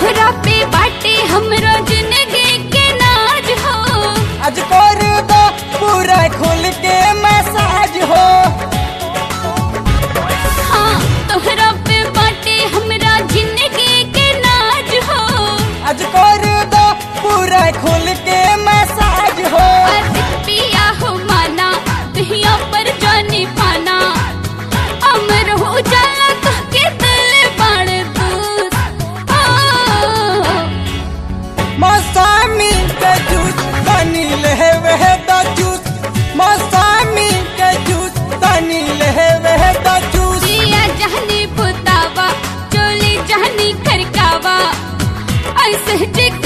तोहरा पे बाटे हमरा जिंदगी के नाज हो। आज कर दो पूरा खुल के मसाज हो। हाँ तोहरा पे बाटे हमरा जिंदगी के नाज हो। आज कर दो पूरा खुल के मसाज हो। पिया हो माना दहिया पर जानी पाना अमर हो जाला तो के दिल बाण दूध। मौसमी के जूस तनी लेवे द जूस। मौसमी के जूस तनी लेवे द जूस। दिया जहनी बुतावा चोली जहनी खरकावा ऐसे